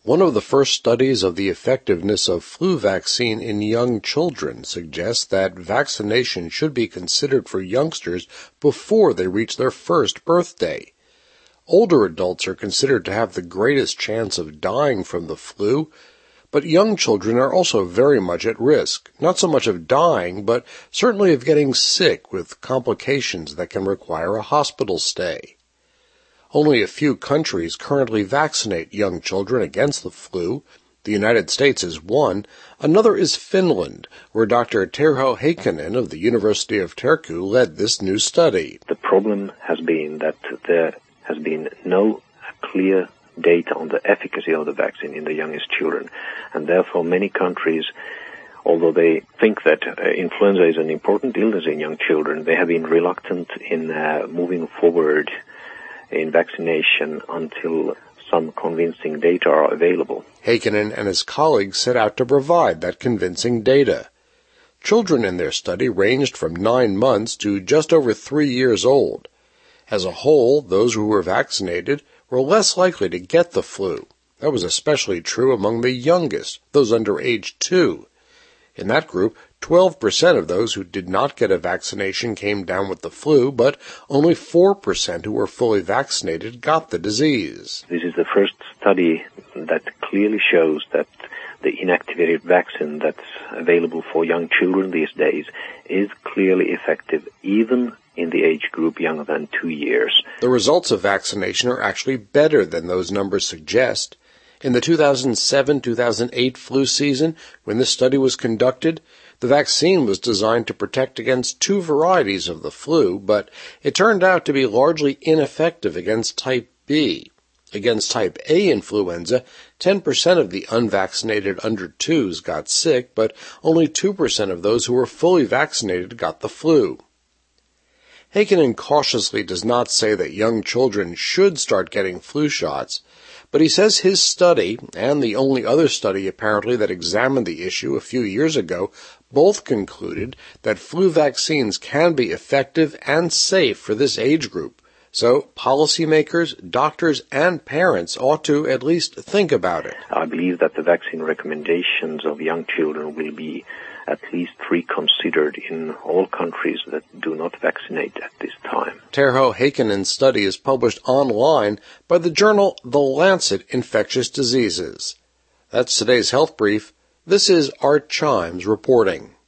One of the first studies of the effectiveness of flu vaccine in young children suggests that vaccination should be considered for youngsters before they reach their first birthday. Older adults are considered to have the greatest chance of dying from the flu, but young children are also very much at risk, not so much of dying, but certainly of getting sick with complications that can require a hospital stay. Only a few countries currently vaccinate young children against the flu. The United States is one. Another is Finland, where Dr. Terho Heikkinen of the University of Turku led this new study. The problem has been that there has been no clear data on the efficacy of the vaccine in the youngest children, and therefore many countries, although they think that influenza is an important illness in young children, they have been reluctant in moving forward in vaccination until some convincing data are available. Heikkinen and his colleagues set out to provide that convincing data. Children in their study ranged from 9 months to just over 3 years old. As a whole, those who were vaccinated were less likely to get the flu. That was especially true among the youngest, those under age 2. In that group, 12% of those who did not get a vaccination came down with the flu, but only 4% who were fully vaccinated got the disease. This is the first study that clearly shows that the inactivated vaccine that's available for young children these days is clearly effective even in the age group younger than 2 years. The results of vaccination are actually better than those numbers suggest. In the 2007-2008 flu season, when this study was conducted, the vaccine was designed to protect against 2 varieties of the flu, but it turned out to be largely ineffective against type B. Against type A influenza, 10% of the unvaccinated under 2s got sick, but only 2% of those who were fully vaccinated got the flu. Heikkinen cautiously does not say that young children should start getting flu shots, but he says his study, and the only other study apparently that examined the issue a few years ago, both concluded that flu vaccines can be effective and safe for this age group. So policymakers, doctors, and parents ought to at least think about it. I believe that the vaccine recommendations of young children will be at least reconsidered in all countries that do not vaccinate at this time. Terho Heikkinen's study is published online by the journal The Lancet Infectious Diseases. That's today's Health Brief. This is Art Chimes reporting.